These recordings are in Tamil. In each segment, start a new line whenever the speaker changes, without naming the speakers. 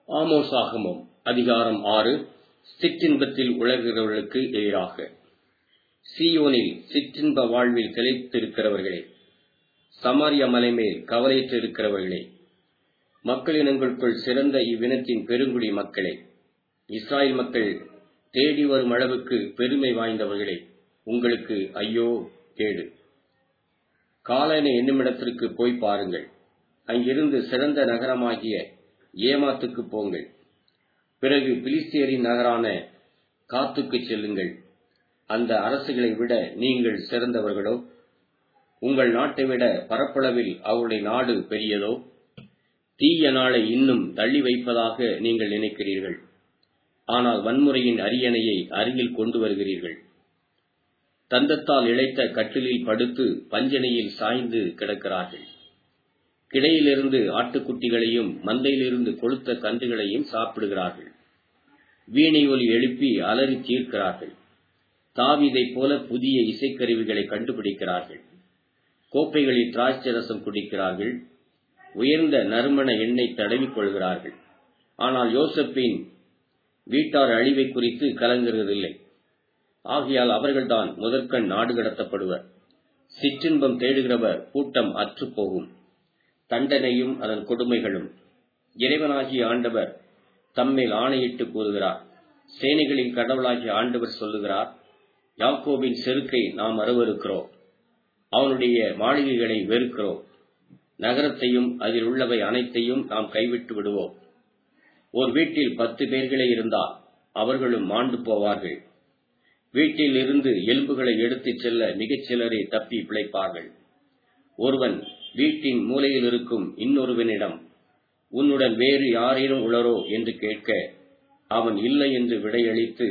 ஆமோஸாகமம் அதிகாரம் 6. சிற்றின்பத்தில் உலகிறவர்களுக்கு எதிராக. சீயோனில் சிற்றின்ப வாழ்வில் திளைத்திருக்கிறவர்களே, சமாரியா மலைமேல் கவலையற்றிருக்கிறவர்களே, மக்களினங்களுக்குள் சிறந்த இவ்வினத்தின் பெருங்குடி மக்களே, இஸ்ராயேல் மக்கள் தேடி வரும் அளவுக்கு பெருமை வாய்ந்தவர்களே, உங்களுக்கு ஐயோ கேடு. காலனை என்னுமிடத்திற்கு போய் பாருங்கள். அங்கிருந்து சிறந்த நகரமாகிய ஏமாத்துக்கு போங்கள். பிறகு பிலிஸ்தியரின் நகரான காத்துக்கு செல்லுங்கள். அந்த அரசுகளை விட நீங்கள் சிறந்தவர்களோ? உங்கள் நாட்டை விட பரப்பளவில் அவருடைய நாடு பெரியதோ? தீய நாளை இன்னும் தள்ளி வைப்பதாக நீங்கள் நினைக்கிறீர்கள். ஆனால் வன்முறையின் அரியணையை அருகில் கொண்டு வருகிறீர்கள். தந்தத்தால் இழைத்த கட்டிலில் படுத்து பஞ்சனையில் சாய்ந்து கிடக்கிறார்கள். கிடையிலிருந்து ஆட்டுக்குட்டிகளையும் மந்தையிலிருந்து கொழுத்த கன்றுகளையும் சாப்பிடுகிறார்கள். வீணை ஒலி எழுப்பி அலறி தீர்க்கிறார்கள். தாவீதைப் போல புதிய இசைக்கருவிகளை கண்டுபிடிக்கிறார்கள். கோப்பைகளில் திராட்சை ரசம் குடிக்கிறார்கள். உயர்ந்த நறுமண எண்ணெய் தடவிக் கொள்கிறார்கள். ஆனால் யோசேப்பின் வீட்டார் அழிவை குறித்து கலங்குறதில்லை. ஆகையால் அவர்கள்தான் முதற்கண் நாடு கடத்தப்படுவர். சிற்றின்பம் தேடுகிறவர் கூட்டம் அற்றுப்போகும். தண்டனையும் அதன் கொடுமைகளும். இறைவனாகிய ஆண்டவர் தம்மேல் ஆணையிட்டு கூறுகிறார். சேனைகளின் கடவுளாகிய ஆண்டவர் சொல்லுகிறார், யாக்கோபின் செருக்கை நாம் அருவருக்கிறோம், அவனுடைய மாளிகைகளை வெறுக்கிறோம். நகரத்தையும் அதில் உள்ளவை அனைத்தையும் நாம் கைவிட்டு விடுவோம். ஒரு வீட்டில் 10 பேர்களே இருந்தால் அவர்களும் மாண்டு போவார்கள். வீட்டில் இருந்து எலும்புகளை எடுத்துச் செல்ல மிகச் சிலரே தப்பி பிழைப்பார்கள். ஒருவன் வீட்டின் மூலையில் இருக்கும் இன்னொருவனிடம், உன்னுடன் வேறு யாரேனும் உளரோ என்று கேட்க, அவன் இல்லை என்று விடையளித்து,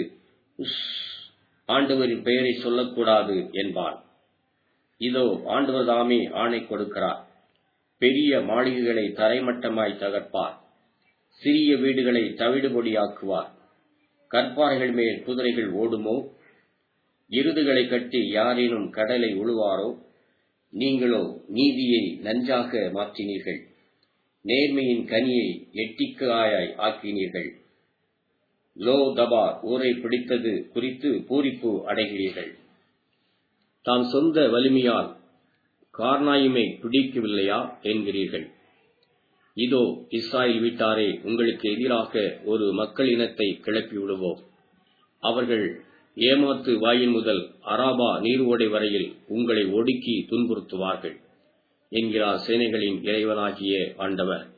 ஆண்டவரின் பெயரை சொல்லக்கூடாது என்பான். இதோ ஆண்டவர் தாமே ஆணை கொடுக்கிறார். பெரிய மாளிகைகளை தரைமட்டமாய் தகர்ப்பார். சிறிய வீடுகளை தவிடுபொடியாக்குவார். கற்பாறைகள் மேல் குதிரைகள் ஓடுமோ? எருதுகளை கட்டி யாரேனும் கடலை உழுவாரோ? நீங்களோ நீதியை நஞ்சாக மாற்றினீர்கள், நேர்மையின் கனியை எட்டிக்காயாய் ஆக்கினீர்கள். லோ தபார் ஊரை பிடித்தது குறித்து பூரிப்பு அடைகிறீர்கள். தாம் சொந்த வலிமையால் கார்னாயுமை பிடிக்கவில்லையா என்கிறீர்கள். இதோ இஸ்ராயேல் வீட்டாரே, உங்களுக்கு எதிராக ஒரு மக்கள் இனத்தை கிளப்பி விடுவோம். அவர்கள் ஏமாத்து வாயில் முதல் அராபா நீர்ஓடை வரையில் உங்களை ஒடுக்கி துன்புறுத்துவார்கள் என்கிறார் சேனைகளின் இறைவனாகிய ஆண்டவர்.